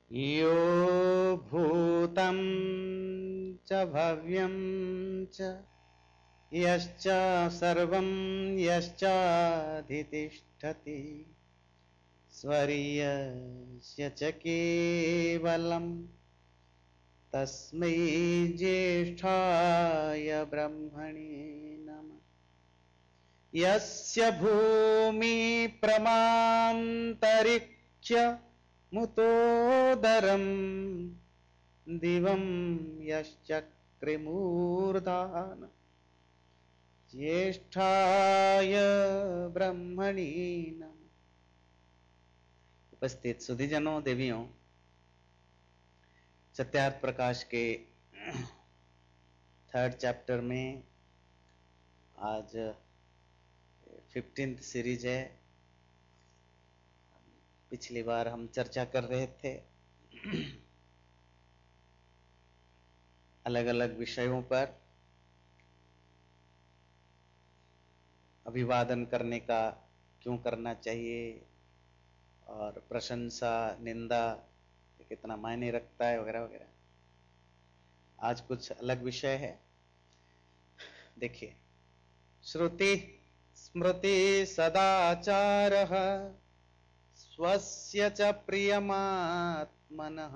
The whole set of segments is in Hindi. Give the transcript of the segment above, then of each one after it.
यो भूतं च भव्यं च यश्च सर्वं यश्चाधितिष्ठति स्वरीयस्य च केवलं तस्मै ज्येष्ठाय ब्रह्मणे नमः। यस्य भूमि प्रमान्तरिक्ष मुतोदरं दिवं यश्चक्रिमूर्धान ज्येष्ठाय ब्रह्मणे नमः। उपस्थित सुधीजनों, देवियों, सत्यार्थ प्रकाश के 3rd चैप्टर में आज 15th सीरीज है। पिछली बार हम चर्चा कर रहे थे अलग अलग विषयों पर। अभिवादन करने का क्यों करना चाहिए और प्रशंसा निंदा कितना मायने रखता है वगैरह वगैरह। आज कुछ अलग विषय है। देखिए, श्रुति स्मृति सदाचारः स्वस्य च प्रियमात्मनः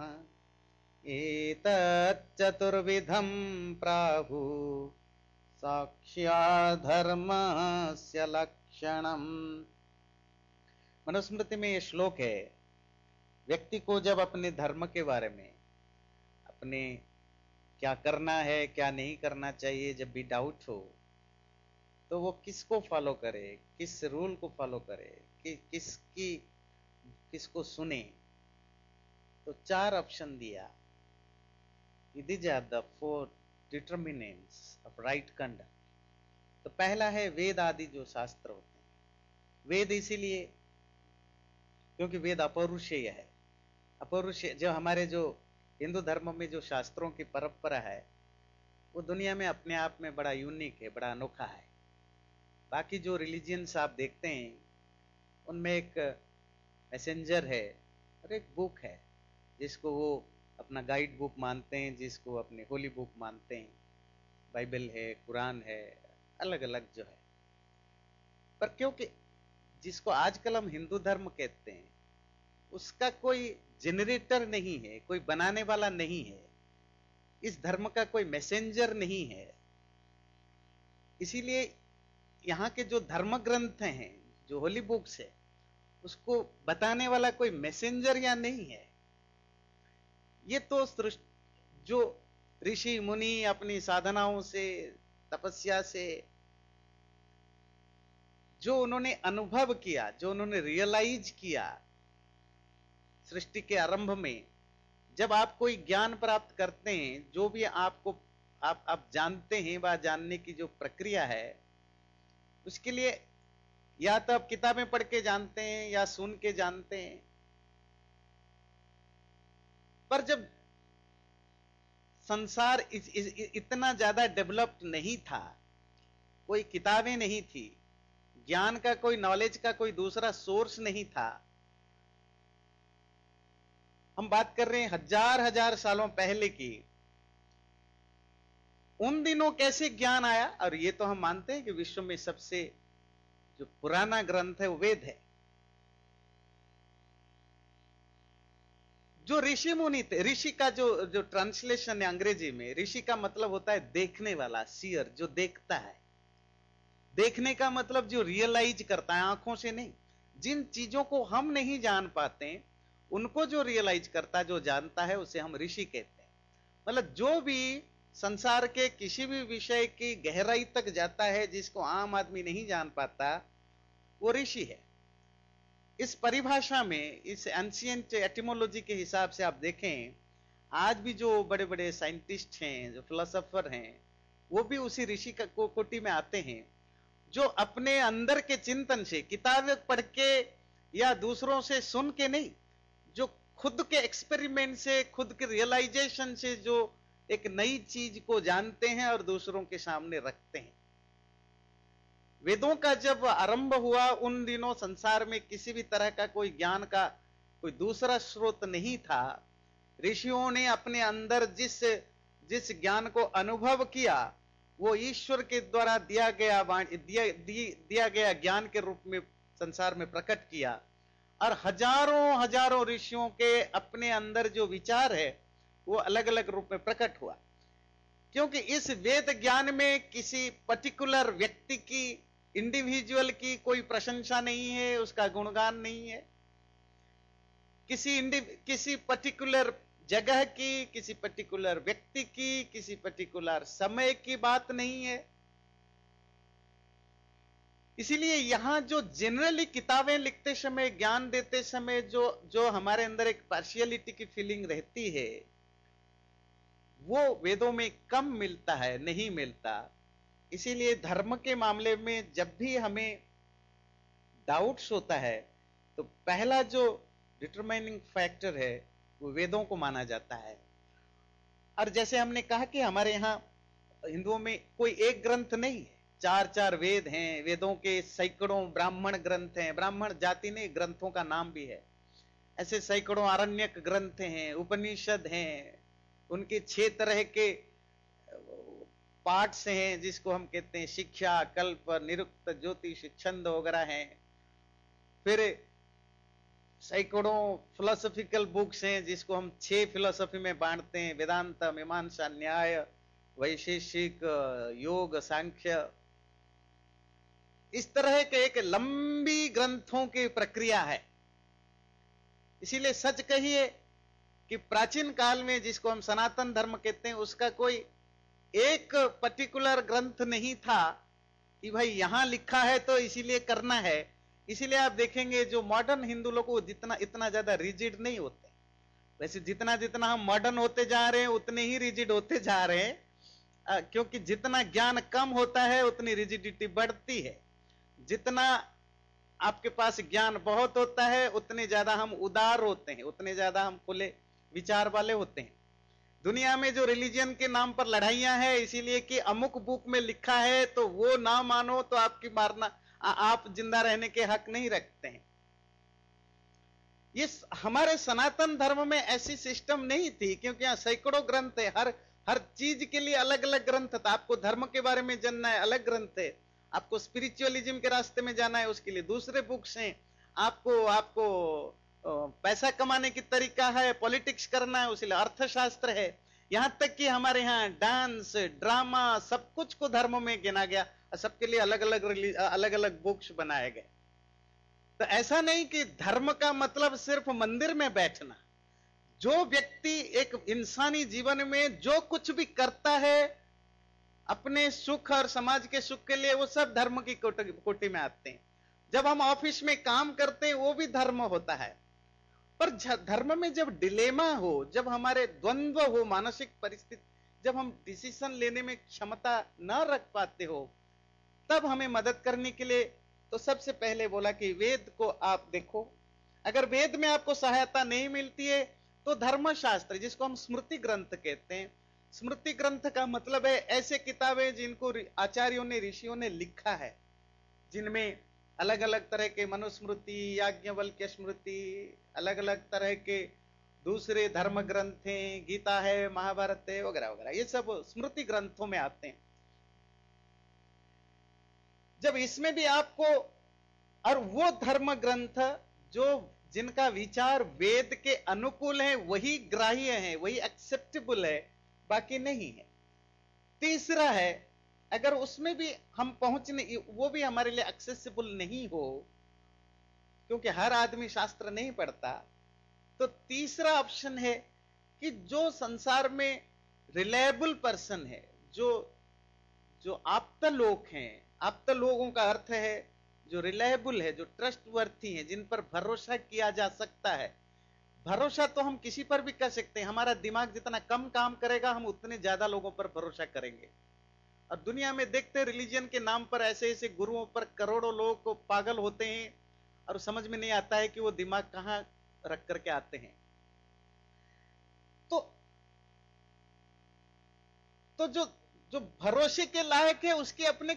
एतच्चतुर्विधं प्राहुः साक्ष्याद्धर्मस्य लक्षणम्। मनुस्मृति में ये श्लोक है। व्यक्ति को जब अपने धर्म के बारे में, अपने क्या करना है क्या नहीं करना चाहिए, जब भी डाउट हो तो वो किसको फॉलो करे, किस रूल को फॉलो करे, किसको सुने, तो 4 ऑप्शन दिया। These are the 4 determinants of right conduct। तो पहला है वेद आदि जो शास्त्र होते हैं। वेद इसीलिए क्योंकि वेद अपौरुषेय है। अपौरुषेय जो हमारे जो हिंदू धर्म में जो शास्त्रों की परंपरा है वो दुनिया में अपने आप में बड़ा यूनिक है, बड़ा अनोखा है। बाकी जो रिलीजियंस आप देखते हैं उनमें एक मैसेंजर है और एक बुक है जिसको वो अपना गाइड बुक मानते हैं, जिसको अपने होली बुक मानते हैं। बाइबल है, कुरान है, अलग अलग जो है। पर क्योंकि जिसको आजकल हम हिंदू धर्म कहते हैं उसका कोई जनरेटर नहीं है, कोई बनाने वाला नहीं है, इस धर्म का कोई मैसेंजर नहीं है। इसीलिए यहाँ के जो धर्म ग्रंथ हैं, जो होली बुक्स है, उसको बताने वाला कोई मैसेंजर या नहीं है। ये तो जो ऋषि मुनि अपनी साधनाओं से, तपस्या से जो उन्होंने अनुभव किया, जो उन्होंने रियलाइज किया सृष्टि के आरंभ में, जब आप कोई ज्ञान प्राप्त करते हैं, जो भी आपको आप जानते हैं, वह जानने की जो प्रक्रिया है, उसके लिए या तो आप किताबें पढ़ के जानते हैं या सुन के जानते हैं। पर जब संसार इतना ज्यादा डेवलप्ड नहीं था, कोई किताबें नहीं थी, ज्ञान का कोई, नॉलेज का कोई दूसरा सोर्स नहीं था। हम बात कर रहे हैं हजार सालों पहले की। उन दिनों कैसे ज्ञान आया? और ये तो हम मानते हैं कि विश्व में सबसे जो पुराना ग्रंथ है वो वेद है। जो ऋषि मुनि थे, ऋषि का जो ट्रांसलेशन है अंग्रेजी में, ऋषि का मतलब होता है देखने वाला, सीयर, जो देखता है। देखने का मतलब जो रियलाइज करता है, आंखों से नहीं। जिन चीजों को हम नहीं जान पाते उनको जो रियलाइज करता है, जो जानता है, उसे हम ऋषि कहते हैं। मतलब जो भी संसार के किसी भी विषय की गहराई तक जाता है, जिसको आम आदमी नहीं जान पाता, वो ऋषि है। इस परिभाषा में, इस एंशिएंट एटिमोलॉजी के हिसाब से आप देखें, आज भी जो बड़े बड़े साइंटिस्ट हैं, जो फिलोसोफर हैं, वो भी उसी ऋषि कोटि में आते हैं, जो अपने अंदर के चिंतन से, किताबें पढ़ के या दूसरों से सुन के नहीं, जो खुद के एक्सपेरिमेंट से, खुद के रियलाइजेशन से जो एक नई चीज को जानते हैं और दूसरों के सामने रखते हैं। वेदों का जब आरंभ हुआ, उन दिनों संसार में किसी भी तरह का कोई ज्ञान का कोई दूसरा स्रोत नहीं था। ऋषियों ने अपने अंदर जिस जिस ज्ञान को अनुभव किया वो ईश्वर के द्वारा दिया गया ज्ञान के रूप में संसार में प्रकट किया। और हजारों हजारों ऋषियों के अपने अंदर जो विचार है वो अलग अलग रूप में प्रकट हुआ, क्योंकि इस वेद ज्ञान में किसी पर्टिकुलर व्यक्ति की, इंडिविजुअल की कोई प्रशंसा नहीं है, उसका गुणगान नहीं है, किसी पर्टिकुलर जगह की, किसी पर्टिकुलर व्यक्ति की, किसी पर्टिकुलर समय की बात नहीं है। इसीलिए यहां जो जनरली किताबें लिखते समय, ज्ञान देते समय जो हमारे अंदर एक पार्शियलिटी की फीलिंग रहती है वो वेदों में कम मिलता है, नहीं मिलता। इसीलिए धर्म के मामले में जब भी हमें डाउट्स होता है तो पहला जो डिटरमाइनिंग फैक्टर है वो वेदों को माना जाता है। और जैसे हमने कहा कि हमारे यहां हिंदुओं में कोई एक ग्रंथ नहीं है, चार चार वेद हैं, वेदों के सैकड़ों ब्राह्मण ग्रंथ हैं, ब्राह्मण जाति ने ग्रंथों का नाम भी है, ऐसे सैकड़ों आरण्यक ग्रंथ हैं, उपनिषद हैं, उनके 6 तरह के पार्ट्स हैं जिसको हम कहते हैं शिक्षा, कल्प, निरुक्त, ज्योतिष, छंद वगैरह हैं। फिर सैकड़ों फिलोसॉफिकल बुक्स हैं जिसको हम 6 फिलोसॉफी में बांटते हैं, वेदांत, मीमांसा, न्याय, वैशेषिक, योग, सांख्य। इस तरह के एक लंबी ग्रंथों की प्रक्रिया है। इसीलिए सच कहिए कि प्राचीन काल में जिसको हम सनातन धर्म कहते हैं उसका कोई एक पर्टिकुलर ग्रंथ नहीं था कि भाई यहां लिखा है तो इसीलिए करना है। इसीलिए आप देखेंगे जो मॉडर्न हिंदू लोग वो इतना ज्यादा रिजिड नहीं होते। वैसे जितना जितना हम मॉडर्न होते जा रहे हैं उतने ही रिजिड होते जा रहे हैं, क्योंकि जितना ज्ञान कम होता है उतनी रिजिडिटी बढ़ती है। जितना आपके पास ज्ञान बहुत होता है उतने ज्यादा हम उदार होते हैं, उतने ज्यादा हम खुले विचार वाले होते हैं। दुनिया में जो रिलीजन के नाम पर लड़ाइयां हैं इसीलिए कि अमुक बुक में लिखा है तो वो ना मानो तो आपकी मारना, आप जिंदा रहने के हक नहीं रखते हैं। ये हमारे सनातन धर्म में ऐसी सिस्टम नहीं थी, क्योंकि यहां सैकड़ों ग्रंथ है, हर चीज के लिए अलग अलग ग्रंथ था। आपको धर्म के बारे में जानना है, अलग ग्रंथ है। आपको स्पिरिचुअलिज्म के रास्ते में जाना है, उसके लिए दूसरे बुक्स हैं। आपको पैसा कमाने की तरीका है, पॉलिटिक्स करना है, उसके लिए अर्थशास्त्र है। यहां तक कि हमारे यहाँ डांस, ड्रामा, सब कुछ को धर्म में गिना गया, सबके लिए अलग अलग बुक्स बनाए गए। तो ऐसा नहीं कि धर्म का मतलब सिर्फ मंदिर में बैठना। जो व्यक्ति एक इंसानी जीवन में जो कुछ भी करता है अपने सुख और समाज के सुख के लिए, वो सब धर्म की कोटि में आते हैं। जब हम ऑफिस में काम करते हैं वो भी धर्म होता है। पर धर्म में जब डिलेमा हो, जब हमारे द्वंद्व हो, मानसिक परिस्थिति, जब हम डिसीजन लेने में क्षमता न रख पाते हो, तब हमें मदद करने के लिए तो सबसे पहले बोला कि वेद को आप देखो। अगर वेद में आपको सहायता नहीं मिलती है तो धर्मशास्त्र, जिसको हम स्मृति ग्रंथ कहते हैं, स्मृति ग्रंथ का मतलब है ऐसे किताबें जिनको आचार्यों ने, ऋषियों ने लिखा है, जिनमें अलग अलग तरह के मनुस्मृति, याज्ञवल्क्य स्मृति, अलग अलग तरह के दूसरे धर्म ग्रंथ हैं, गीता है, महाभारत है, वगैरह वगैरह, ये सब स्मृति ग्रंथों में आते हैं। जब इसमें भी आपको, और वो धर्म ग्रंथ जो जिनका विचार वेद के अनुकूल है वही ग्राह्य है, वही एक्सेप्टेबल है, बाकी नहीं है। तीसरा है, अगर उसमें भी हम पहुंचने, वो भी हमारे लिए एक्सेसिबल नहीं हो, क्योंकि हर आदमी शास्त्र नहीं पढ़ता, तो तीसरा ऑप्शन है कि जो संसार में रिलायबल पर्सन है, जो आप्त लोग हैं, आप्त लोगों का अर्थ है जो रिलायबल है, जो ट्रस्टवर्थी है, जिन पर भरोसा किया जा सकता है। भरोसा तो हम किसी पर भी कर सकते हैं। हमारा दिमाग जितना कम काम करेगा हम उतने ज्यादा लोगों पर भरोसा करेंगे। और दुनिया में देखते हैं रिलीजन के नाम पर ऐसे ऐसे गुरुओं पर करोड़ों लोग को पागल होते हैं और समझ में नहीं आता है कि वो दिमाग कहां रख करके आते हैं। तो जो भरोसे के लायक है उसके अपने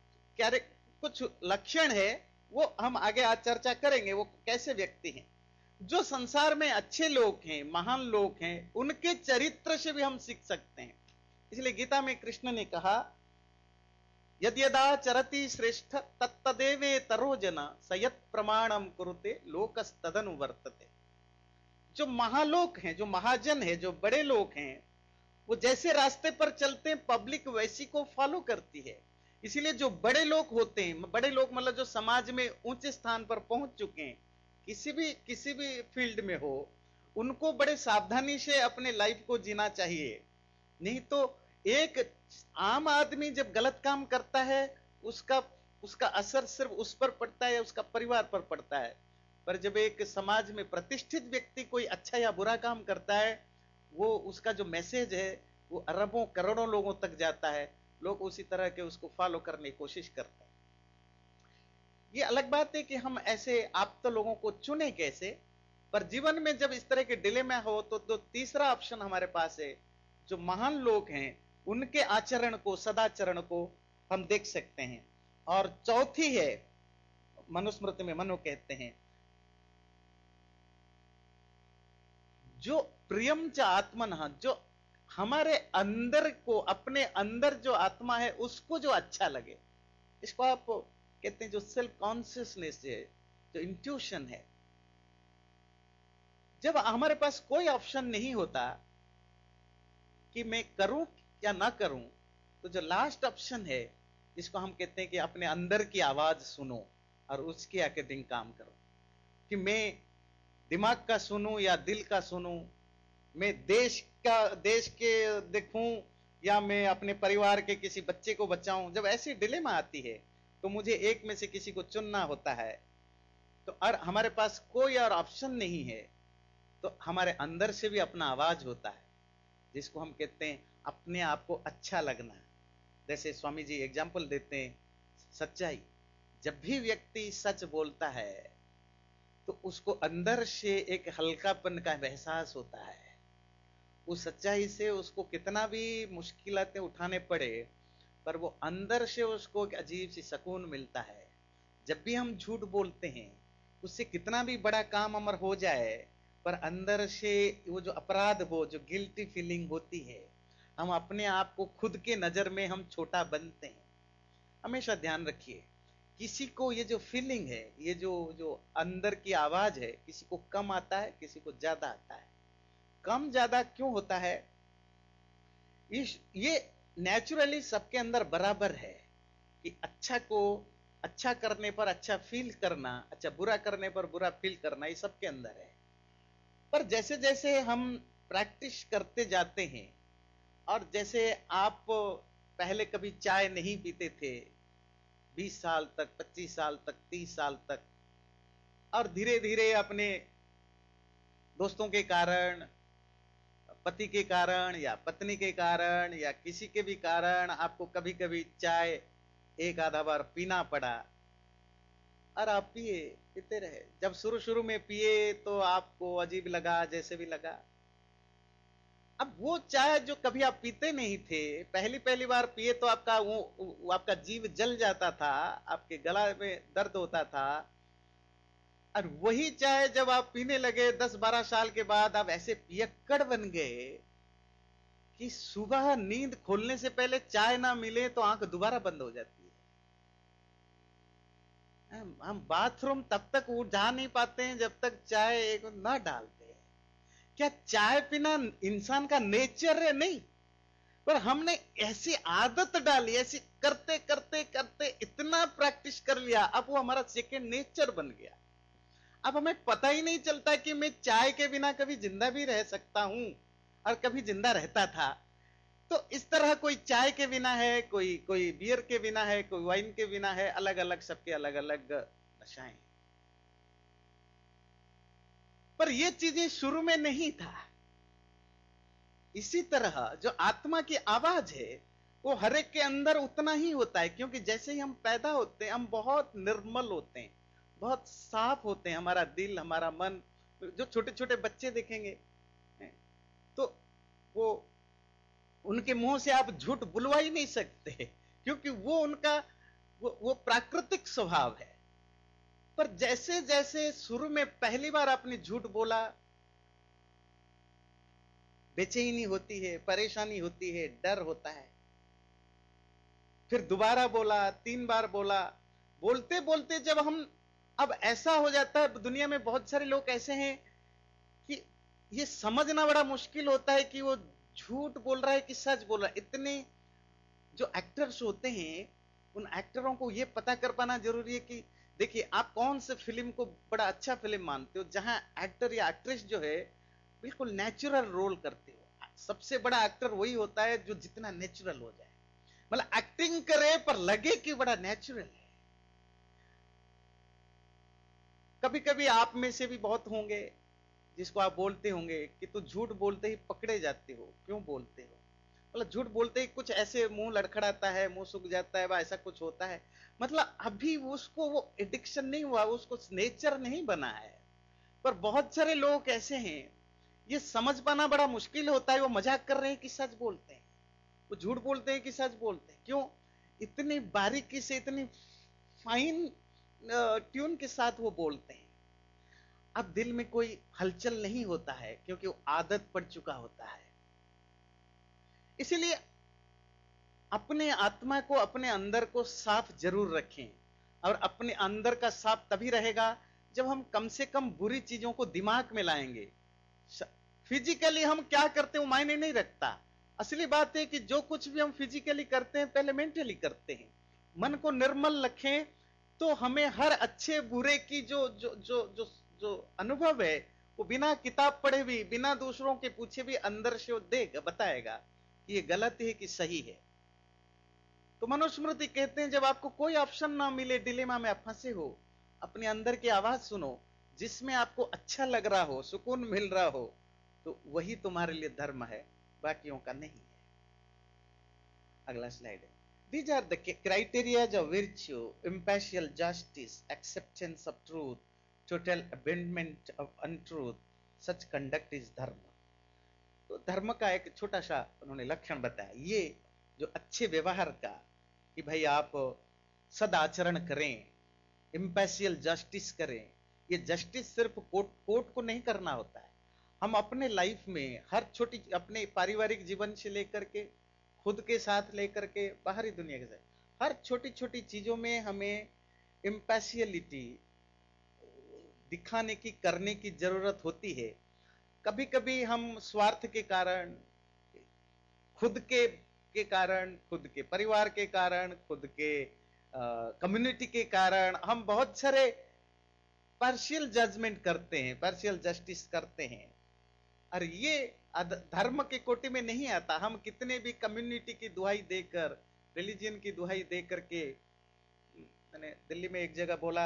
कुछ लक्षण है, वो हम आगे आज चर्चा करेंगे, वो कैसे व्यक्ति हैं। जो संसार में अच्छे लोग हैं, महान लोग हैं, उनके चरित्र से भी हम सीख सकते हैं। इसलिए गीता में कृष्ण ने कहा, यद्यदा चरति श्रेष्ठ तत्तदेवे तरोजना सयत प्रमाणम कुरुते लोकस्तदनुवर्तते। जो महालोक हैं, जो महाजन है, जो बड़े लोग हैं, वो जैसे रास्ते पर चलते हैं पब्लिक वैसी को फॉलो करती है। इसीलिए जो बड़े लोग होते हैं, बड़े लोग मतलब जो समाज में ऊंचे स्थान पर पहुंच चुके हैं, किसी भी फील्ड में हो, उनको बड़े सावधानी से अपने लाइफ को जीना चाहिए। नहीं तो एक आम आदमी जब गलत काम करता है, उसका उसका असर सिर्फ उस पर पड़ता है, उसका परिवार पर पड़ता है। पर जब एक समाज में प्रतिष्ठित व्यक्ति कोई अच्छा या बुरा काम करता है, वो उसका जो मैसेज है वो अरबों करोड़ों लोगों तक जाता है। लोग उसी तरह के उसको फॉलो करने की कोशिश करते हैं। ये अलग बात है कि हम ऐसे आप तो लोगों को चुने कैसे, पर जीवन में जब इस तरह के डिलेमा हो तो तीसरा ऑप्शन हमारे पास है। जो महान लोग हैं उनके आचरण को, सदाचरण को हम देख सकते हैं। और चौथी है, मनुस्मृति में मनु कहते हैं, जो प्रियम च आत्मनः, जो हमारे अंदर को, अपने अंदर जो आत्मा है उसको जो अच्छा लगे, इसको आप कहते हैं जो सेल्फ कॉन्शियसनेस है, जो इंट्यूशन है। जब हमारे पास कोई ऑप्शन नहीं होता कि मैं करूं या ना करूं, तो जो लास्ट ऑप्शन है, इसको हम कहते हैं कि अपने अंदर की आवाज सुनो और उसके अकॉर्डिंग काम करो। कि मैं दिमाग का सुनूं या दिल का सुनूं, मैं देश के देखूं या मैं अपने परिवार के किसी बच्चे को बचाऊं। जब ऐसी डिलेमा आती है तो मुझे एक में से किसी को चुनना होता है। तो और हमारे पास कोई और ऑप्शन नहीं है, तो हमारे अंदर से भी अपना आवाज होता है, जिसको हम कहते हैं अपने आप को अच्छा लगना। जैसे स्वामी जी एग्जाम्पल देते हैं, सच्चाई। जब भी व्यक्ति सच बोलता है तो उसको अंदर से एक हल्कापन का एहसास होता है। उस सच्चाई से उसको कितना भी मुश्किलातें उठाने पड़े, पर वो अंदर से उसको एक अजीब सी सुकून मिलता है। जब भी हम झूठ बोलते हैं, उससे कितना भी बड़ा काम अमर हो जाए, पर अंदर से वो जो अपराध हो, जो गिल्टी फीलिंग होती है, हम अपने आप को खुद के नजर में हम छोटा बनते हैं। हमेशा ध्यान रखिए, किसी को ये जो फीलिंग है, ये जो जो अंदर की आवाज है, किसी को कम आता है, किसी को ज्यादा आता है। कम ज्यादा क्यों होता है? ये नेचुरली सबके अंदर बराबर है कि अच्छा को अच्छा करने पर अच्छा फील करना, अच्छा बुरा करने पर बुरा फील करना, ये सबके अंदर है। पर जैसे जैसे हम प्रैक्टिस करते जाते हैं, और जैसे आप पहले कभी चाय नहीं पीते थे, 20 साल तक, 25 साल तक, 30 साल तक, और धीरे धीरे अपने दोस्तों के कारण, पति के कारण या पत्नी के कारण या किसी के भी कारण आपको कभी कभी चाय एक आधा बार पीना पड़ा, और आप पीते रहे। जब शुरू शुरू में पिए तो आपको अजीब लगा, जैसे भी लगा। अब वो चाय जो कभी आप पीते नहीं थे, पहली पहली बार पिए तो आपका वो आपका जीव जल जाता था, आपके गला में दर्द होता था। और वही चाय जब आप पीने लगे 10-12 साल के बाद, आप ऐसे पियक्कड़ बन गए कि सुबह नींद खोलने से पहले चाय ना मिले तो आंख दोबारा बंद हो जाती है। हम बाथरूम तब तक जा नहीं पाते हैं जब तक चाय एक ना डालते हैं। क्या चाय पीना इंसान का नेचर है? नहीं, पर हमने ऐसी आदत डाली, ऐसी करते करते करते इतना प्रैक्टिस कर लिया, अब वो हमारा सेकेंड नेचर बन गया। अब हमें पता ही नहीं चलता कि मैं चाय के बिना कभी जिंदा भी रह सकता हूं और कभी जिंदा रहता था। तो इस तरह कोई चाय के बिना है, कोई कोई बियर के बिना है, कोई वाइन के बिना है, अलग अलग, सबके अलग अलग नशाएं। पर ये चीजें शुरू में नहीं था। इसी तरह जो आत्मा की आवाज है वो हर एक के अंदर उतना ही होता है, क्योंकि जैसे ही हम पैदा होते हैं हम बहुत निर्मल होते हैं, बहुत साफ होते हैं, हमारा दिल, हमारा मन। जो छोटे छोटे बच्चे देखेंगे तो वो उनके मुंह से आप झूठ बुलवा ही नहीं सकते, क्योंकि वो उनका वो प्राकृतिक स्वभाव है। पर जैसे जैसे शुरू में पहली बार आपने झूठ बोला, बेचैनी होती है, परेशानी होती है, डर होता है। फिर दोबारा बोला, 3 बार बोला, बोलते बोलते जब हम, अब ऐसा हो जाता है दुनिया में बहुत सारे लोग ऐसे हैं कि ये समझना बड़ा मुश्किल होता है कि वो झूठ बोल रहा है कि सच बोल रहा है। इतने जो एक्टर्स होते हैं, उन एक्टरों को ये पता कर पाना जरूरी है कि देखिए आप कौन से फिल्म को बड़ा अच्छा फिल्म मानते हो जहां एक्टर या एक्ट्रेस जो है बिल्कुल नेचुरल रोल करते हो। सबसे बड़ा एक्टर वही होता है जो जितना नेचुरल हो जाए, मतलब एक्टिंग करे पर लगे कि बड़ा नेचुरल है। कभी कभी आप में से भी बहुत होंगे जिसको आप बोलते होंगे कि तू झूठ बोलते ही पकड़े जाते हो, क्यों बोलते हो, मतलब झूठ बोलते ही कुछ ऐसे मुंह लड़खड़ाता है, मुंह सूख जाता है, ऐसा कुछ होता है। मतलब अभी उसको वो एडिक्शन नहीं हुआ, उसको नेचर नहीं बना है। पर बहुत सारे लोग ऐसे हैं, ये समझ पाना बड़ा मुश्किल होता है, वो मजाक कर रहे हैं कि सच बोलते हैं, वो झूठ बोलते हैं कि सच बोलते हैं। क्यों? इतनी बारीकी से, इतनी फाइन ट्यून के साथ वो बोलते हैं। अब दिल में कोई हलचल नहीं होता है क्योंकि वो आदत पड़ चुका होता है। इसीलिए अपने आत्मा को, अपने अंदर को साफ जरूर रखें। और अपने अंदर का साफ तभी रहेगा जब हम कम से कम बुरी चीजों को दिमाग में लाएंगे। फिजिकली हम क्या करते हैं वो मायने नहीं रखता। असली बात है कि जो कुछ भी हम फिजिकली करते हैं पहले मेंटली करते हैं। मन को निर्मल रखें तो हमें हर अच्छे बुरे की जो जो जो जो जो अनुभव है वो बिना किताब पढ़े भी, बिना दूसरों के पूछे भी अंदर से वो देगा, बताएगा कि ये गलत है कि सही है। तो मनुस्मृति कहते हैं जब आपको कोई ऑप्शन ना मिले, डिलेमा में आप फंसे हो, अपने अंदर की आवाज सुनो, जिसमें आपको अच्छा लग रहा हो, सुकून मिल रहा हो, तो वही तुम्हारे लिए धर्म है, बाकियों का नहीं है। अगला स्लाइड है। These are the criteria of virtue: impartial justice, acceptance of truth, total abandonment of untruth. Such conduct is dharma. तो धर्म का एक छोटा सा उन्होंने लक्षण बताया, ये जो अच्छे व्यवहार का, कि भाई आप सदाचरण करें, इम्पार्शियल जस्टिस करें। ये जस्टिस सिर्फ कोर्ट को नहीं करना होता है, हम अपने लाइफ में हर छोटी, अपने पारिवारिक जीवन से लेकर के, खुद के साथ लेकर के, बाहरी दुनिया के साथ, हर छोटी छोटी चीजों में हमें इम्पार्शियलिटी दिखाने की, करने की जरूरत होती है। कभी कभी हम स्वार्थ के कारण, खुद के कारण, खुद के परिवार के कारण, खुद के कम्युनिटी के कारण हम बहुत सारे पार्शियल जजमेंट करते हैं, पार्शियल जस्टिस करते हैं। और ये धर्म के कोटि में नहीं आता। हम कितने भी कम्युनिटी की दुहाई देकर, रिलीजन की दुहाई देकर के, मैंने दिल्ली में एक जगह बोला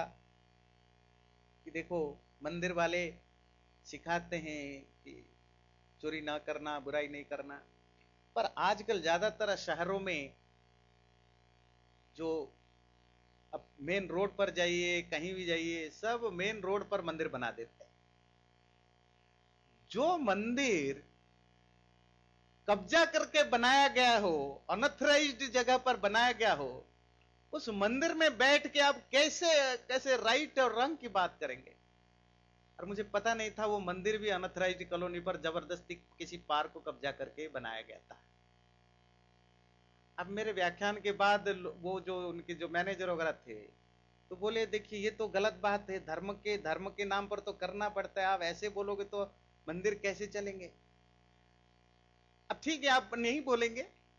कि देखो मंदिर वाले सिखाते हैं कि चोरी ना करना, बुराई नहीं करना, पर आजकल ज्यादातर शहरों में जो, अब मेन रोड पर जाइए, कहीं भी जाइए, सब मेन रोड पर मंदिर बना देते हैं। जो मंदिर कब्जा करके बनाया गया हो, अनऑथराइज्ड जगह पर बनाया गया हो, उस मंदिर में बैठ के आप कैसे कैसे राइट और रंग की बात करेंगे। और मुझे पता नहीं था वो मंदिर भी अनऑथराइज्ड कॉलोनी पर जबरदस्ती किसी पार्क को कब्जा करके बनाया गया था। अब मेरे व्याख्यान के बाद वो जो उनके जो मैनेजर वगैरह थे तो बोले देखिए ये तो गलत बात है, धर्म के नाम पर तो करना पड़ता है, आप ऐसे बोलोगे तो मंदिर कैसे चलेंगे। अब ठीक है आप नहीं बोलेंगे,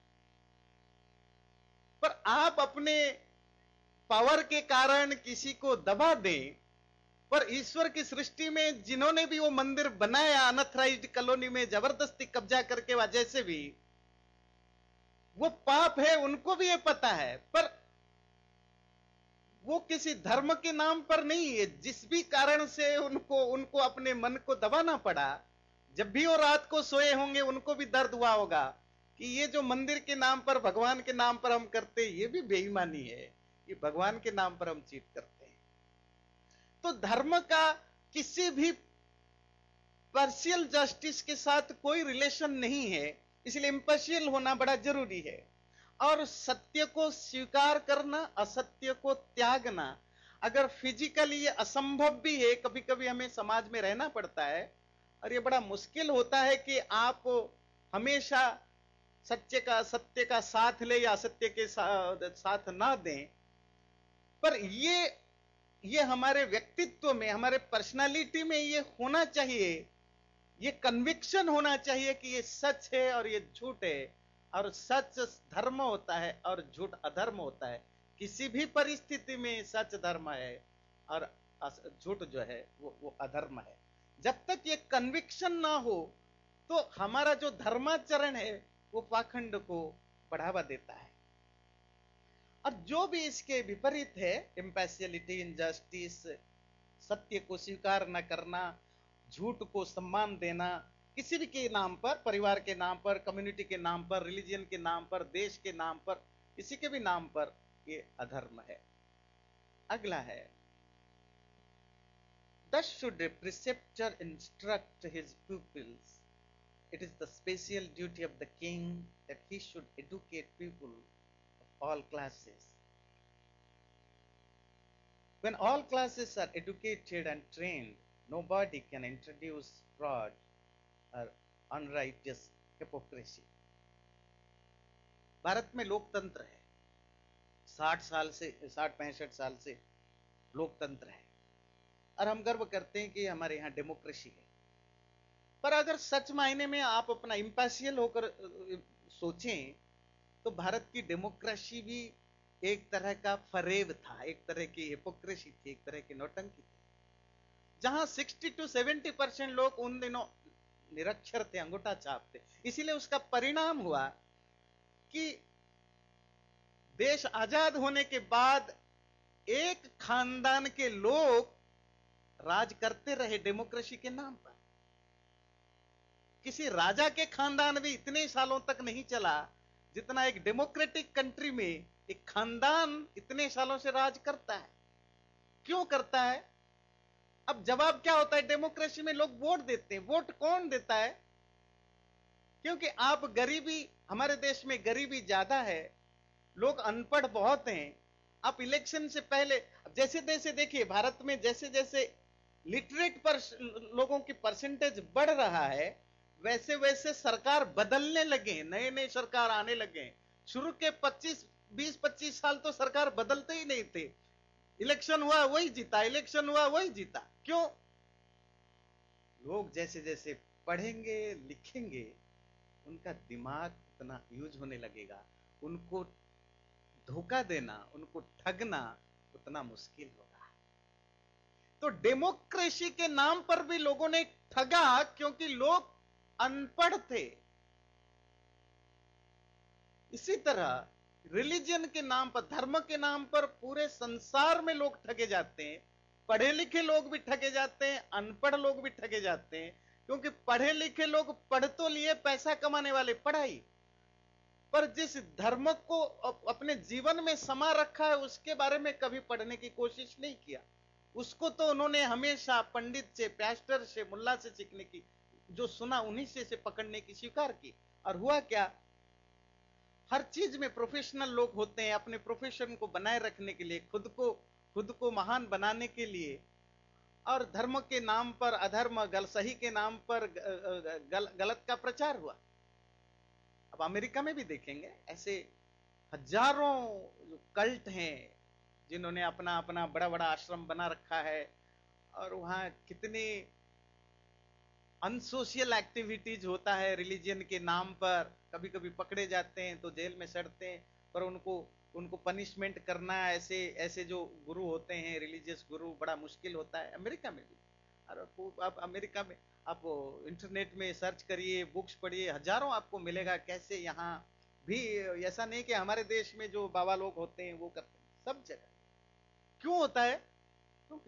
पर आप अपने पावर के कारण किसी को दबा दें, पर ईश्वर की सृष्टि में जिन्होंने भी वो मंदिर बनाया अनऑथराइज्ड कॉलोनी में जबरदस्ती कब्जा करके, वजह से भी वो पाप है, उनको भी ये पता है, पर वो किसी धर्म के नाम पर नहीं है। जिस भी कारण से उनको अपने मन को दबाना पड़ा, जब भी वो रात को सोए होंगे उनको भी दर्द हुआ होगा कि ये जो मंदिर के नाम पर, भगवान के नाम पर हम करते, ये भी बेईमानी है, ये भगवान के नाम पर हम चीट करते हैं। तो धर्म का किसी भी पार्शियल जस्टिस के साथ कोई रिलेशन नहीं है, इसलिए इम्पार्शियल होना बड़ा जरूरी है। और सत्य को स्वीकार करना, असत्य को त्यागना, अगर फिजिकली ये असंभव भी है, कभी कभी हमें समाज में रहना पड़ता है और ये बड़ा मुश्किल होता है कि आप हमेशा सत्य का साथ ले या असत्य के साथ ना दें, पर ये हमारे व्यक्तित्व में, हमारे पर्सनालिटी में ये होना चाहिए, ये कन्विक्शन होना चाहिए कि ये सच है और ये झूठ है, और सच धर्म होता है और झूठ अधर्म होता है। किसी भी परिस्थिति में सच धर्म है और झूठ जो है वो अधर्म है। जब तक ये कन्विक्शन ना हो तो हमारा जो धर्माचरण है वो पाखंड को बढ़ावा देता है। और जो भी इसके विपरीत है, इम्पार्शियलिटी, इनजस्टिस, सत्य को स्वीकार न करना, झूठ को सम्मान देना, किसी भी के नाम पर, परिवार के नाम पर, कम्युनिटी के नाम पर, रिलीजन के नाम पर, देश के नाम पर, किसी के भी नाम पर, ये अधर्म है। अगला है, thus should a preceptor instruct his pupils. It is the special duty of the king that he should educate people of all classes. When all classes are educated and trained, nobody can introduce fraud or unrighteous hypocrisy. Bharat में लोकतंत्र है, 60-65 साल से लोकतंत्र है, और हम गर्व करते हैं कि हमारे यहाँ डेमोक्रेसी है। पर अगर सच मायने में आप अपना इम्पार्शियल होकर सोचें तो भारत की डेमोक्रेसी भी एक तरह का फरेब था, एक तरह की हिपोक्रेसी थी, एक तरह की नौटंकी थी। जहां 60 to 70% लोग उन दिनों निरक्षर थे, अंगूठा छाप थे। इसीलिए उसका परिणाम हुआ कि देश आजाद होने के बाद एक खानदान के लोग राज करते रहे डेमोक्रेसी के नाम पर। किसी राजा के खानदान भी इतने सालों तक नहीं चला जितना एक डेमोक्रेटिक कंट्री में एक खानदान इतने सालों से राज करता है। क्यों करता है? अब जवाब क्या होता है? डेमोक्रेसी में लोग वोट देते हैं। वोट कौन देता है? क्योंकि आप गरीबी, हमारे देश में गरीबी ज्यादा है, लोग अनपढ़ बहुत हैं। आप इलेक्शन से पहले जैसे जैसे देखिए, भारत में जैसे जैसे लिटरेट पर लोगों की परसेंटेज बढ़ रहा है, वैसे वैसे सरकार बदलने लगे, नए नए सरकार आने लगे। शुरू के 20-25 साल तो सरकार बदलते ही नहीं थे। इलेक्शन हुआ वही जीता, इलेक्शन हुआ वही जीता। क्यों? लोग जैसे जैसे पढ़ेंगे लिखेंगे, उनका दिमाग उतना यूज होने लगेगा, उनको धोखा देना, उनको ठगना उतना मुश्किल होगा। तो डेमोक्रेसी के नाम पर भी लोगों ने ठगा, क्योंकि लोग अनपढ़ थे। इसी तरह रिलीजन के नाम पर, धर्म के नाम पर पूरे संसार में लोग ठगे जाते हैं। पढ़े लिखे लोग भी ठगे जाते हैं, अनपढ़ लोग भी ठगे जाते हैं। क्योंकि पढ़े लिखे लोग पढ़ तो लिए, पैसा कमाने वाले पढ़ाई, पर जिस धर्म को अपने जीवन में समा रखा है उसके बारे में कभी पढ़ने की कोशिश नहीं किया। उसको तो उन्होंने हमेशा पंडित से, पास्टर से, मुल्ला से सीखने की, जो सुना उन्हीं से पकड़ने की स्वीकार की। और हुआ क्या? हर चीज में प्रोफेशनल लोग होते हैं, अपने प्रोफेशन को बनाए रखने के लिए, खुद को महान बनाने के लिए, और धर्म के नाम पर अधर्म, सही के नाम पर गलत का प्रचार हुआ। अब अमेरिका में भी देखेंगे ऐसे हजारों कल्ट हैं जिन्होंने अपना अपना बड़ा बड़ा आश्रम बना रखा है, और वहां कितने अनसोशियल एक्टिविटीज होता है रिलीजन के नाम पर। कभी कभी पकड़े जाते हैं तो जेल में सड़ते हैं, पर उनको पनिशमेंट करना, ऐसे ऐसे जो गुरु होते हैं, रिलीजियस गुरु, बड़ा मुश्किल होता है अमेरिका में भी। और आप अमेरिका में आप इंटरनेट में सर्च करिए, बुक्स पढ़िए, हजारों आपको मिलेगा कैसे यहाँ भी। ऐसा नहीं कि हमारे देश में जो बाबा लोग होते हैं वो करते हैं, सब जगह। क्यों होता है? क्योंकि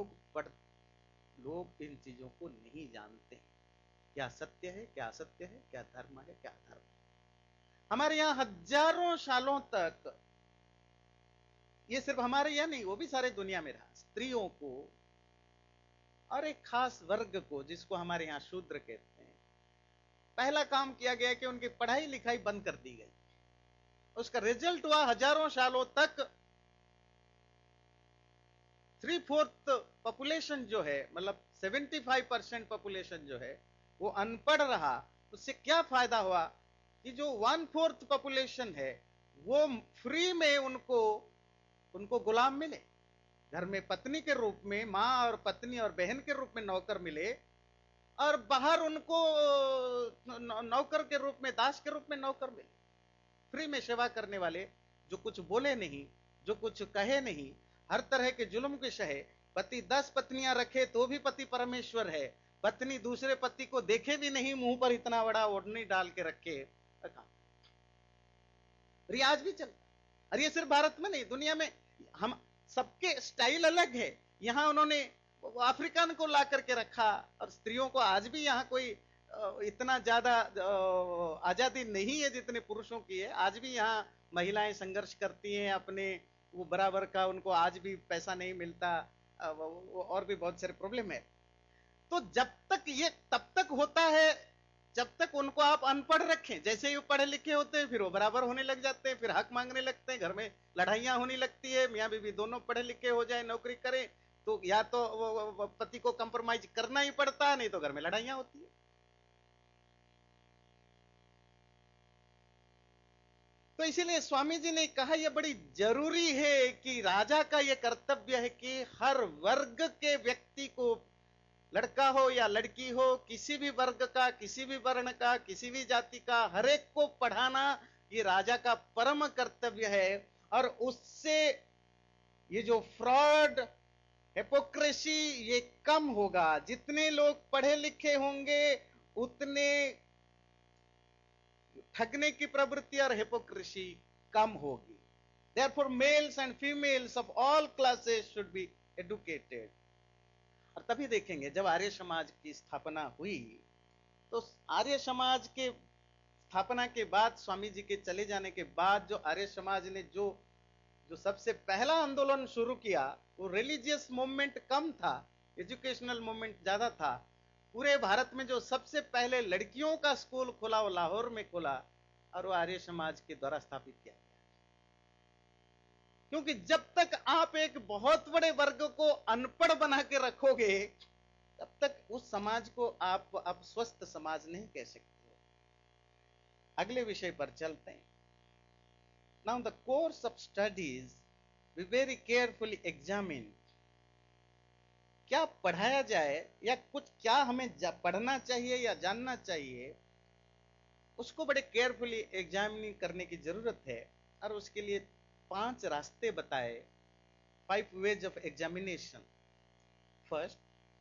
लोग इन चीजों को नहीं जानते। क्या सत्य है, क्या असत्य है, क्या धर्म है, क्या अधर्म है। हमारे यहां हजारों सालों तक, ये सिर्फ हमारे यहां नहीं, वो भी सारे दुनिया में रहा, स्त्रियों को और एक खास वर्ग को, जिसको हमारे यहां शूद्र कहते हैं, पहला काम किया गया कि उनकी पढ़ाई लिखाई बंद कर दी गई। उसका रिजल्ट हुआ हजारों सालों तक 3/4 पॉपुलेशन जो है, मतलब 75% पॉपुलेशन जो है वो अनपढ़ रहा, उससे क्या फायदा हुआ कि जो 1/4 पॉपुलेशन है वो फ्री में उनको उनको गुलाम मिले, घर में पत्नी के रूप में, मां और पत्नी और बहन के रूप में नौकर मिले, और बाहर उनको नौकर के रूप में, दास के रूप में नौकर मिले, फ्री में सेवा करने वाले, जो कुछ बोले नहीं, जो कुछ कहे नहीं, हर तरह के जुल्म के सहे। पति 10 पत्नियां रखे तो भी पति परमेश्वर है, पत्नी दूसरे पति को देखे भी नहीं, मुंह पर इतना बड़ा ओढ़नी डाल के रखे रखा। और ये आज भी चलता है, और ये सिर्फ भारत में नहीं, दुनिया में हम सबके स्टाइल अलग है। यहां उन्होंने अफ्रीकन को ला करके रखा, और स्त्रियों को आज भी यहां कोई इतना ज्यादा आजादी नहीं है जितने पुरुषों की है। आज भी यहाँ महिलाएं संघर्ष करती हैं अपने वो बराबर का, उनको आज भी पैसा नहीं मिलता, और भी बहुत सारे प्रॉब्लम है। तो जब तक ये तब तक होता है जब तक उनको आप अनपढ़ रखें। जैसे ही वो पढ़े लिखे होते हैं फिर वो बराबर होने लग जाते हैं, फिर हक मांगने लगते हैं, घर में लड़ाइयां होने लगती है। मियां बीवी दोनों पढ़े लिखे हो जाए, नौकरी करें, तो या तो वो पति को कंप्रोमाइज करना ही पड़ता है, नहीं तो घर में लड़ाइयां होती है। तो इसीलिए स्वामी जी ने कहा यह बड़ी जरूरी है कि राजा का यह कर्तव्य है कि हर वर्ग के व्यक्ति को, लड़का हो या लड़की हो, किसी भी वर्ग का, किसी भी वर्ण का, किसी भी जाति का, हर एक को पढ़ाना ये राजा का परम कर्तव्य है। और उससे ये जो फ्रॉड, हिपोक्रेसी, ये कम होगा। जितने लोग पढ़े लिखे होंगे उतने ठगने की प्रवृत्ति और हिपोक्रेसी कम होगी। Therefore, males and females of all classes should be educated. और तभी देखेंगे जब आर्य समाज की स्थापना हुई, तो आर्य समाज के स्थापना के बाद, स्वामी जी के चले जाने के बाद, जो आर्य समाज ने जो जो सबसे पहला आंदोलन शुरू किया, वो रिलीजियस मूवमेंट कम था, एजुकेशनल मूवमेंट ज्यादा था। पूरे भारत में जो सबसे पहले लड़कियों का स्कूल खुला वो लाहौर में खुला, और वो आर्य समाज के द्वारा स्थापित किया गया। क्योंकि जब तक आप एक बहुत बड़े वर्ग को अनपढ़ बना के रखोगे, तब तक उस समाज को आप स्वस्थ समाज नहीं कह सकते। अगले विषय पर चलते हैं। Now the course of studies we very carefully examine. क्या पढ़ाया जाए या कुछ क्या हमें पढ़ना चाहिए या जानना चाहिए, उसको बड़े केयरफुली एग्जामिन करने की जरूरत है। और उसके लिए 5 रास्ते बताए, 5 ways of examination. First,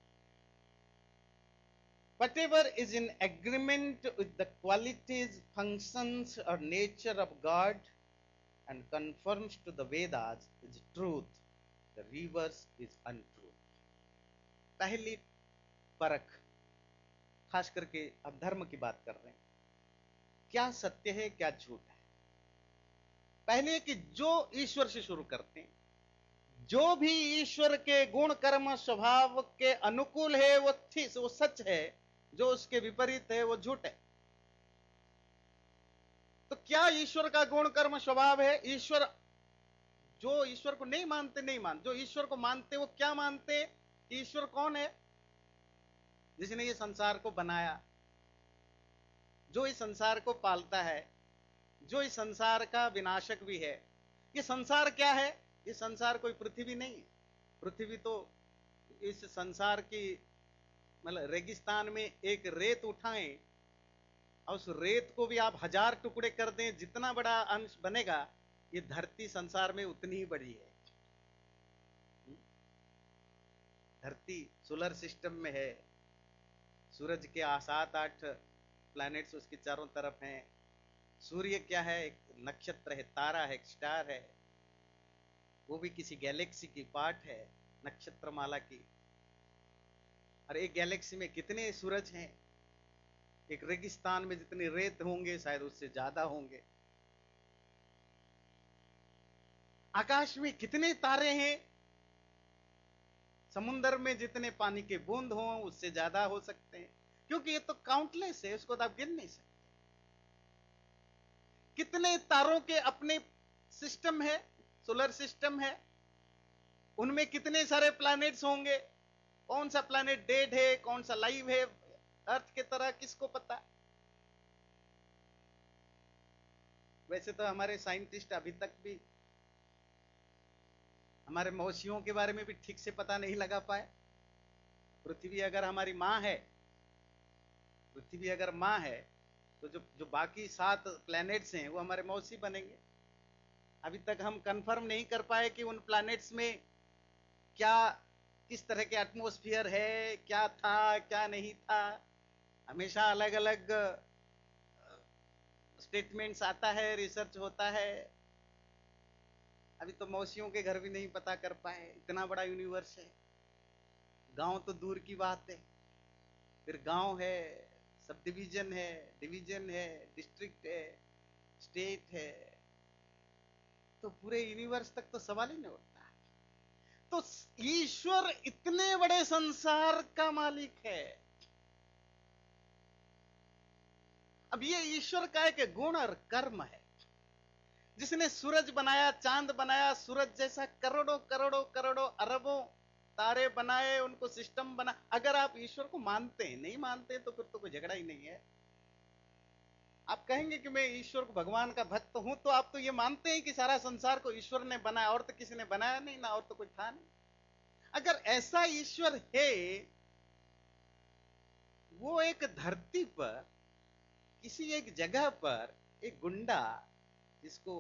whatever is in agreement with the qualities, functions or nature of God and conforms to the Vedas is truth, the reverse is untruth. पहली परख, खास करके अब धर्म की बात कर रहे हैं, क्या सत्य है क्या झूठ है। पहले कि जो ईश्वर से शुरू करते हैं, जो भी ईश्वर के गुण कर्म स्वभाव के अनुकूल है वो सच है, जो उसके विपरीत है वो झूठ है। तो क्या ईश्वर का गुण कर्म स्वभाव है? ईश्वर, जो ईश्वर को नहीं मानते नहीं मानते, जो ईश्वर को मानते वो क्या मानते? ईश्वर कौन है? जिसने ये संसार को बनाया, जो इस संसार को पालता है, जो इस संसार का विनाशक भी है। ये संसार क्या है? ये संसार कोई पृथ्वी नहीं है। पृथ्वी तो इस संसार की, मतलब रेगिस्तान में एक रेत उठाएं और उस रेत को भी आप 1000 टुकड़े कर दें, जितना बड़ा अंश बनेगा, ये धरती संसार में उतनी ही बड़ी है। धरती सोलर सिस्टम में है, सूरज के 7-8 प्लैनेट्स उसके चारों तरफ हैं। सूर्य क्या है? एक नक्षत्र है, तारा है, एक स्टार है, वो भी किसी गैलेक्सी की पार्ट है, नक्षत्रमाला की। और एक गैलेक्सी में कितने सूरज हैं? एक रेगिस्तान में जितने रेत होंगे शायद उससे ज्यादा होंगे। आकाश में कितने तारे हैं? समुद्र में जितने पानी के बूंद हों उससे ज्यादा हो सकते हैं, क्योंकि ये तो काउंटलेस है, उसको तो आप गिन नहीं सकते। कितने तारों के अपने सिस्टम है, सोलर सिस्टम है। उनमें कितने सारे प्लैनेट्स होंगे, कौन सा प्लैनेट डेड है, कौन सा लाइव है, अर्थ की तरह किसको पता। वैसे तो हमारे साइंटिस्ट अभी तक भी हमारे मौसियों के बारे में भी ठीक से पता नहीं लगा पाए। पृथ्वी अगर हमारी मां है, पृथ्वी अगर मां है, तो जो जो बाकी 7 प्लैनेट्स हैं वो हमारे मौसी बनेंगे। अभी तक हम कंफर्म नहीं कर पाए कि उन प्लैनेट्स में क्या, किस तरह के एटमॉस्फेयर है, क्या था क्या नहीं था। हमेशा अलग अलग स्टेटमेंट्स आता है, रिसर्च होता है। अभी तो मौसियों के घर भी नहीं पता कर पाए, इतना बड़ा यूनिवर्स है। गांव तो दूर की बात है, फिर गांव है, सब डिवीजन है, डिवीजन है, डिस्ट्रिक्ट है, स्टेट है, तो पूरे यूनिवर्स तक तो सवाल ही नहीं उठता। तो ईश्वर इतने बड़े संसार का मालिक है। अब ये ईश्वर का एक गुण और कर्म है। जिसने सूरज बनाया, चांद बनाया, सूरज जैसा करोड़ों करोड़ों करोड़ों अरबों तारे बनाए, उनको सिस्टम बना। अगर आप ईश्वर को मानते हैं, नहीं मानते तो फिर तो कोई झगड़ा ही नहीं है। आप कहेंगे कि मैं ईश्वर को, भगवान का भक्त हूं, तो आप तो ये मानते हैं कि सारा संसार को ईश्वर ने बनाया, और तो किसी ने बनाया नहीं ना, और तो कोई था नहीं। अगर ऐसा ईश्वर है, वो एक धरती पर किसी एक जगह पर एक गुंडा, जिसको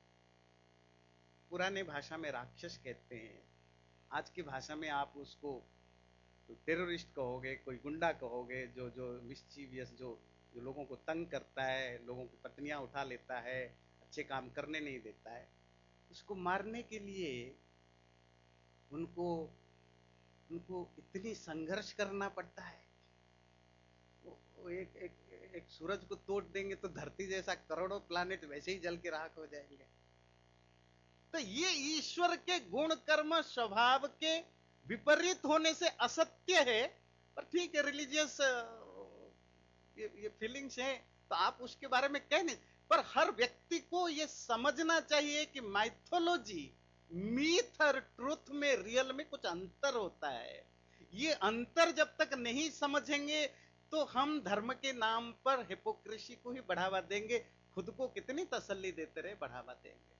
पुराने भाषा में राक्षस कहते हैं, आज की भाषा में आप उसको टेररिस्ट कहोगे, कोई गुंडा कहोगे, जो जो मिस्चीवियस, जो जो लोगों को तंग करता है, लोगों की पत्नियां उठा लेता है, अच्छे काम करने नहीं देता है, उसको मारने के लिए उनको उनको इतनी संघर्ष करना पड़ता है। वो एक सूरज को तोड़ देंगे तो धरती जैसा करोड़ों प्लानिट वैसे ही जल के राख हो जाएंगे। तो ये ईश्वर के गुण कर्म स्वभाव के विपरीत होने से असत्य है। पर ठीक है, रिलीजियस ये फीलिंग्स है, तो आप उसके बारे में कह नहीं। पर हर व्यक्ति को ये समझना चाहिए कि माइथोलॉजी, मीथ और ट्रूथ में, रियल में कुछ अंतर होता है। ये अंतर जब तक नहीं समझेंगे तो हम धर्म के नाम पर हिपोक्रेसी को ही बढ़ावा देंगे। खुद को कितनी तसल्ली देते रहे, बढ़ावा देंगे।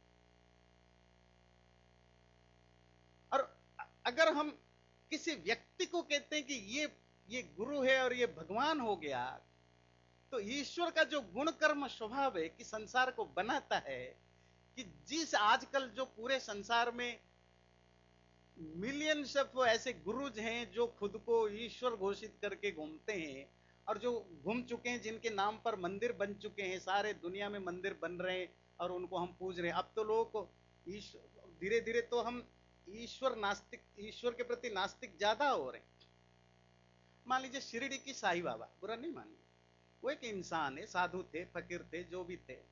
और अगर हम किसी व्यक्ति को कहते हैं कि ये गुरु है और ये भगवान हो गया, तो ईश्वर का जो गुण कर्म स्वभाव है कि संसार को बनाता है, कि जिस आजकल जो पूरे संसार में मिलियंस ऑफ ऐसे गुरुज हैं जो खुद को ईश्वर घोषित करके घूमते हैं, और जो घूम चुके हैं, जिनके नाम पर मंदिर बन चुके हैं, सारे दुनिया में मंदिर बन रहे हैं और उनको हम पूज रहे हैं। अब तो लोग को धीरे धीरे तो हम ईश्वर के प्रति नास्तिक ज्यादा हो रहे हैं। मान लीजिए शिरडी की साईं बाबा, बुरा नहीं मानिए, वो एक इंसान है, साधु थे, फकीर थे, जो भी थे।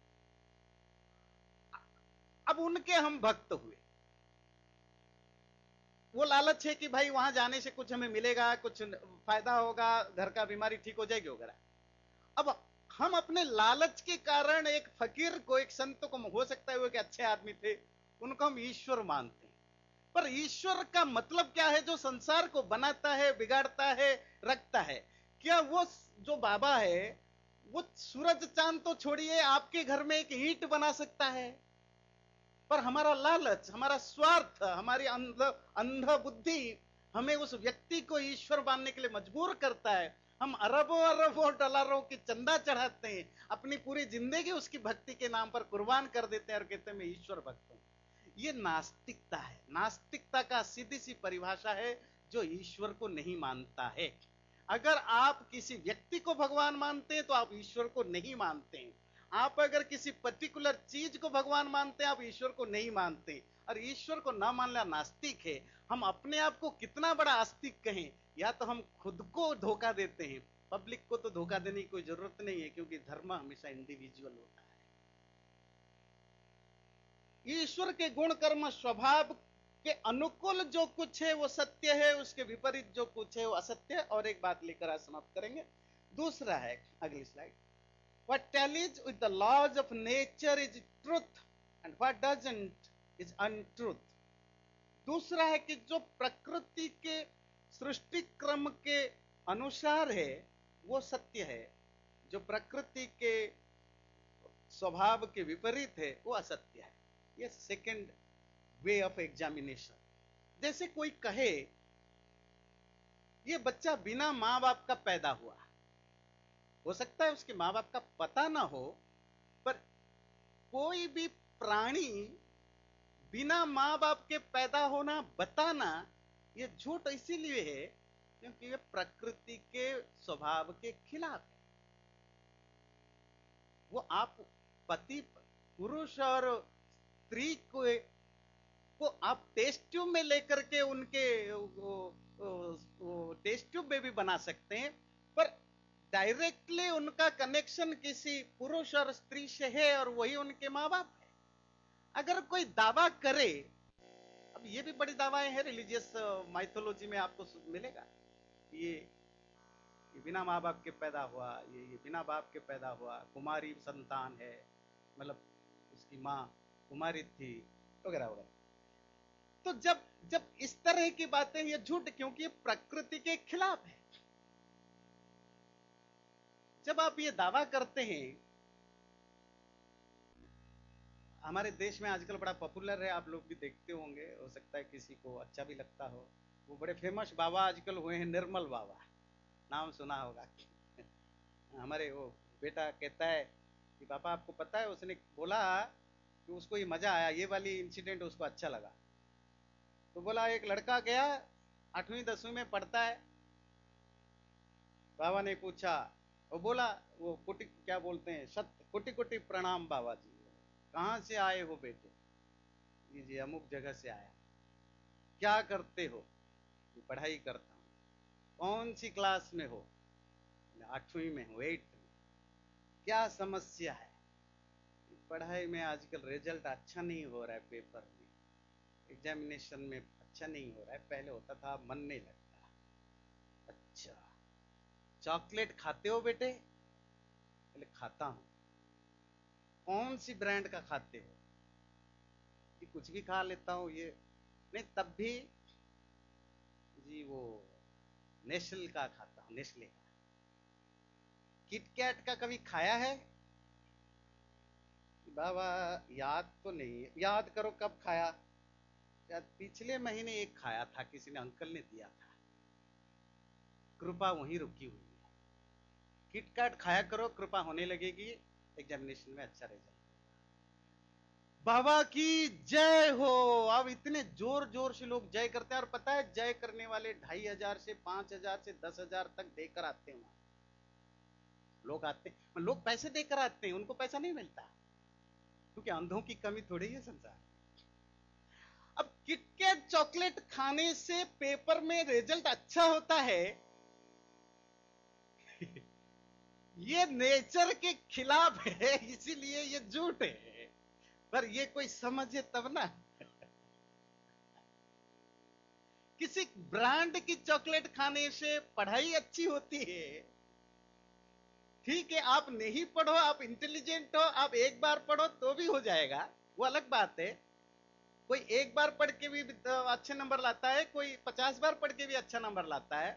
अब उनके हम भक्त हुए, वो लालच है कि भाई वहां जाने से कुछ हमें मिलेगा, कुछ फायदा होगा, घर का बीमारी ठीक हो जाएगी वगैरह। अब हम अपने लालच के कारण एक फकीर को, एक संत को, हो सकता है वो एक अच्छे आदमी थे, उनको हम ईश्वर मानते हैं। पर ईश्वर का मतलब क्या है? जो संसार को बनाता है, बिगाड़ता है, रखता है। क्या वो जो बाबा है वो सूरज चांद तो छोड़िए, आपके घर में एक ईंट बना सकता है? पर हमारा लालच, हमारा स्वार्थ, हमारी अंध बुद्धि हमें उस व्यक्ति को ईश्वर मानने के लिए मजबूर करता है। हम अरबों अरबों डॉलरों की चंदा चढ़ाते हैं, अपनी पूरी जिंदगी उसकी भक्ति के नाम पर कुर्बान कर देते हैं और कहते हैं मैं ईश्वर भक्त हूं। ये नास्तिकता है। नास्तिकता का सीधी सी परिभाषा है जो ईश्वर को नहीं मानता है। अगर आप किसी व्यक्ति को भगवान मानते हैं तो आप ईश्वर को नहीं मानते हैं। आप अगर किसी पर्टिकुलर चीज को भगवान मानते हैं, आप ईश्वर को नहीं मानते। और ईश्वर को ना मानना नास्तिक है। हम अपने आप को कितना बड़ा आस्तिक कहें, या तो हम खुद को धोखा देते हैं। पब्लिक को तो धोखा देने की कोई जरूरत नहीं है, क्योंकि धर्म हमेशा इंडिविजुअल होता है। ईश्वर के गुण कर्म स्वभाव के अनुकूल जो कुछ है वो सत्य है, उसके विपरीत जो कुछ है वो असत्य है। और एक बात लेकर आज समाप्त करेंगे। दूसरा है, अगली slide. What tallies with the laws of nature is truth, and what doesn't is untruth. दूसरा है कि जो प्रकृति के सृष्टि क्रम के अनुसार है वो सत्य है, जो प्रकृति के स्वभाव के विपरीत है वो असत्य है। ये सेकंड वे ऑफ एग्जामिनेशन। जैसे कोई कहे ये बच्चा बिना मां बाप का पैदा हुआ, हो सकता है उसके मां बाप का पता ना हो, पर कोई भी प्राणी बिना मां बाप के पैदा होना बताना ये झूठ इसीलिए है क्योंकि ये प्रकृति के स्वभाव के खिलाफ है। वो आप पति पुरुष और स्त्री को आप टेस्ट ट्यूब में लेकर के उनके टेस्ट ट्यूब में भी बना सकते हैं, पर डायरेक्टली उनका कनेक्शन किसी पुरुष और स्त्री से है और वही उनके मां बाप है। अगर कोई दावा करे, अब ये भी बड़ी दावाएं हैं रिलीजियस माइथोलॉजी में आपको मिलेगा, ये बिना माँ बाप के पैदा हुआ, ये बिना बाप के पैदा हुआ, कुमारी संतान है, मतलब उसकी माँ कुमारी थी वगैरह वगैरह। तो जब इस तरह की बातें, ये झूठ, क्योंकि ये प्रकृति के खिलाफ है। जब आप ये दावा करते हैं, हमारे देश में आजकल बड़ा पॉपुलर है, आप लोग भी देखते होंगे, हो सकता है किसी को अच्छा भी लगता हो, वो बड़े फेमस बाबा आजकल हुए हैं, निर्मल बाबा, नाम सुना होगा। हमारे वो बेटा कहता है कि पापा आपको पता है, उसने बोला कि उसको ये मजा आया, ये वाली इंसिडेंट उसको अच्छा लगा। तो बोला एक लड़का गया 8वीं 10वीं में पढ़ता है, बाबा ने पूछा, वो बोला, वो कोटि क्या बोलते हैं, सत्य कोटि कोटि प्रणाम बाबा जी, कहाँ से आए हो बेटे? जी अमुक जगह से आया। क्या करते हो? पढ़ाई करता हूँ। कौन सी क्लास में हो? 8वीं में हूँ, 8th में। क्या समस्या है? पढ़ाई में आजकल रिजल्ट अच्छा नहीं हो रहा है, पेपर में एग्जामिनेशन में अच्छा नहीं हो रहा है, पहले होता था मन नहीं लगता। अच्छा, चॉकलेट खाते हो बेटे? पहले खाता हूं। कौन सी ब्रांड का खाते हो? कि कुछ भी खा लेता हूं, ये नहीं, तब भी जी वो नेस्ले का खाता हूं, नेस्ले का। किटकैट का कभी खाया है? बाबा याद तो नहीं है। याद करो कब खाया। शायद पिछले महीने एक खाया था, किसी ने, अंकल ने दिया था। कृपा वहीं रुकी हुई है। किटकैट खाया करो, कृपा होने लगेगी, एग्जामिनेशन में अच्छा रिजल्ट। बाबा की जय हो। अब इतने जोर जोर से लोग जय करते हैं, और पता है जय करने वाले 2500 से 5000 से 10,000 तक देकर आते हैं। वहां लोग आते हैं, लोग पैसे देकर आते हैं, उनको पैसा नहीं मिलता, क्योंकि अंधों की कमी थोड़ी है संसार। अब किटकैट चॉकलेट खाने से पेपर में रिजल्ट अच्छा होता है, ये नेचर के खिलाफ है, इसीलिए ये झूठ है। पर ये कोई समझे तब ना। किसी ब्रांड की चॉकलेट खाने से पढ़ाई अच्छी होती है, ठीक है, आप नहीं पढ़ो, आप इंटेलिजेंट हो, आप एक बार पढ़ो तो भी हो जाएगा, वो अलग बात है। कोई एक बार पढ़ के भी अच्छे नंबर लाता है, कोई 50 बार पढ़ के भी अच्छा नंबर लाता है।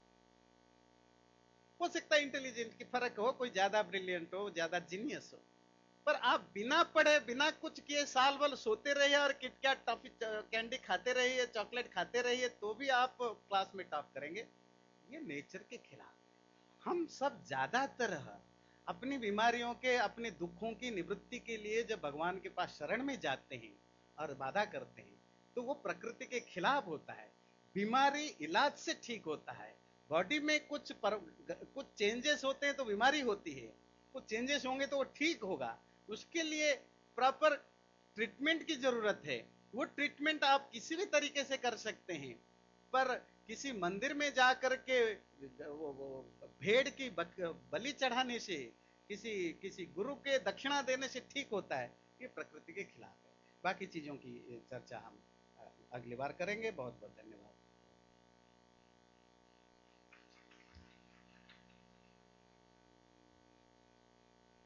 हो सकता है इंटेलिजेंट की फर्क हो, कोई ज्यादा ब्रिलियंट हो, ज्यादा जीनियस हो, पर आप बिना पढ़े बिना कुछ किए साल भर सोते रहिए और किटकैट टॉफी कैंडी खाते रहिए, चॉकलेट खाते रहिए, तो भी आप क्लास में टॉप करेंगे। ये नेचर के खिलाफ। हम सब ज्यादातर अपनी बीमारियों के, अपने दुखों की निवृत्ति के लिए जब भगवान के पास शरण में जाते हैं और बाधा करते हैं, तो वो प्रकृति के खिलाफ होता है। बीमारी इलाज से ठीक होता है। बॉडी में कुछ चेंजेस होते हैं तो बीमारी होती है, कुछ चेंजेस होंगे तो वो ठीक होगा। उसके लिए प्रॉपर ट्रीटमेंट की जरूरत है। वो ट्रीटमेंट आप किसी भी तरीके से कर सकते हैं, पर किसी मंदिर में जाकर के वो भेड़ की बलि चढ़ाने से, किसी गुरु के दक्षिणा देने से ठीक होता है, ये प्रकृति के खिलाफ है। बाकी चीजों की चर्चा हम अगली बार करेंगे। बहुत बहुत धन्यवाद।